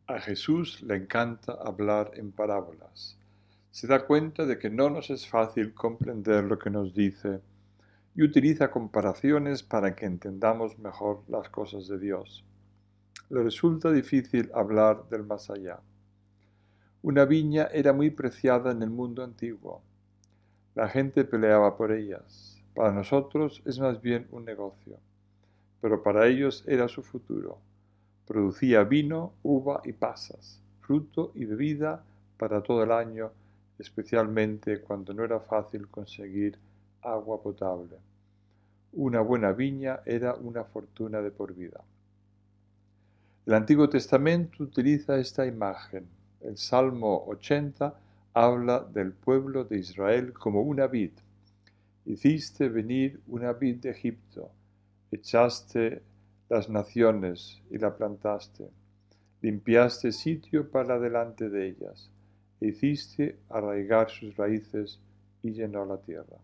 A Jesús le encanta hablar en parábolas. Se da cuenta de que no nos es fácil comprender lo que nos dice y utiliza comparaciones para que entendamos mejor las cosas de Dios. Le resulta difícil hablar del más allá. Una viña era muy preciada en el mundo antiguo. La gente peleaba por ellas. Para nosotros es más bien un negocio, pero para ellos era su futuro. Producía vino, uva y pasas, fruto y bebida para todo el año, especialmente cuando no era fácil conseguir agua potable. Una buena viña era una fortuna de por vida. El Antiguo Testamento utiliza esta imagen. El Salmo 80 habla del pueblo de Israel como una vid. Hiciste venir una vid de Egipto, echaste las naciones y la plantaste, limpiaste sitio para delante de ellas, e hiciste arraigar sus raíces y llenó la tierra.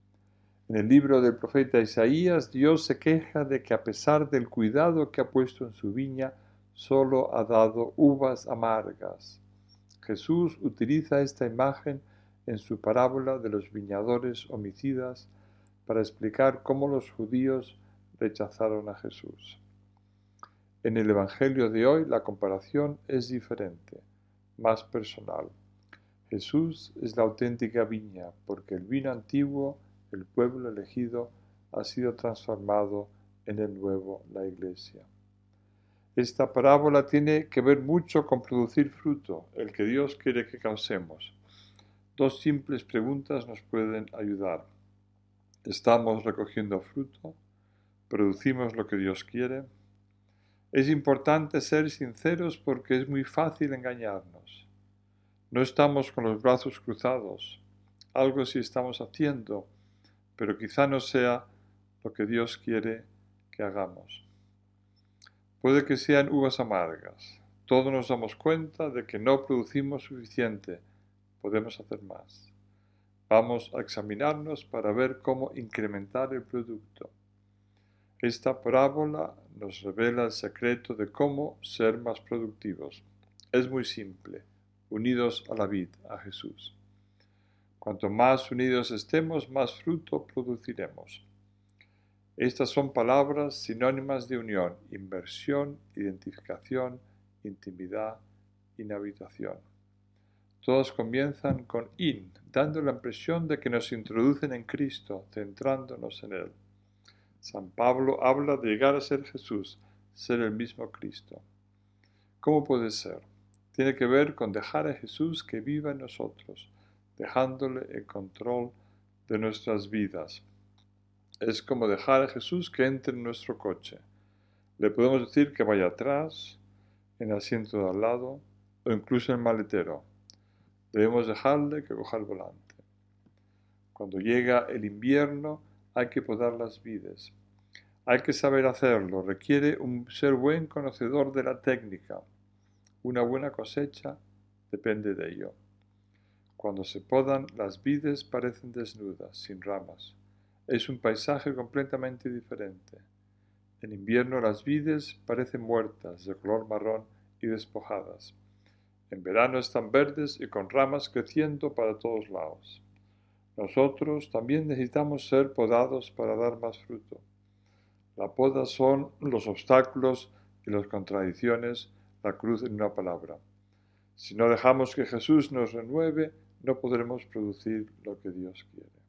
En el libro del profeta Isaías, Dios se queja de que a pesar del cuidado que ha puesto en su viña, solo ha dado uvas amargas. Jesús utiliza esta imagen en su parábola de los viñadores homicidas para explicar cómo los judíos rechazaron a Jesús. En el Evangelio de hoy la comparación es diferente, más personal. Jesús es la auténtica viña, porque el vino antiguo, el pueblo elegido, ha sido transformado en el nuevo, la Iglesia. Esta parábola tiene que ver mucho con producir fruto, el que Dios quiere que causemos. Dos simples preguntas nos pueden ayudar. ¿Estamos recogiendo fruto? ¿Producimos lo que Dios quiere? Es importante ser sinceros porque es muy fácil engañarnos. No estamos con los brazos cruzados. Algo sí estamos haciendo, pero quizá no sea lo que Dios quiere que hagamos. Puede que sean uvas amargas. Todos nos damos cuenta de que no producimos suficiente. Podemos hacer más. Vamos a examinarnos para ver cómo incrementar el producto. Esta parábola nos revela el secreto de cómo ser más productivos. Es muy simple, unidos a la vid, a Jesús. Cuanto más unidos estemos, más fruto produciremos. Estas son palabras sinónimas de unión, inversión, identificación, intimidad, inhabitación. Todas comienzan con in, dando la impresión de que nos introducen en Cristo, centrándonos en Él. San Pablo habla de llegar a ser Jesús, ser el mismo Cristo. ¿Cómo puede ser? Tiene que ver con dejar a Jesús que viva en nosotros, dejándole el control de nuestras vidas. Es como dejar a Jesús que entre en nuestro coche. Le podemos decir que vaya atrás, en el asiento de al lado o incluso en el maletero. Debemos dejarle que coja el volante. Cuando llega el invierno hay que podar las vides. Hay que saber hacerlo, requiere ser buen conocedor de la técnica. Una buena cosecha depende de ello. Cuando se podan, las vides parecen desnudas, sin ramas. Es un paisaje completamente diferente. En invierno las vides parecen muertas, de color marrón y despojadas. En verano están verdes y con ramas creciendo para todos lados. Nosotros también necesitamos ser podados para dar más fruto. La poda son los obstáculos y las contradicciones, la cruz en una palabra. Si no dejamos que Jesús nos renueve, no podremos producir lo que Dios quiere.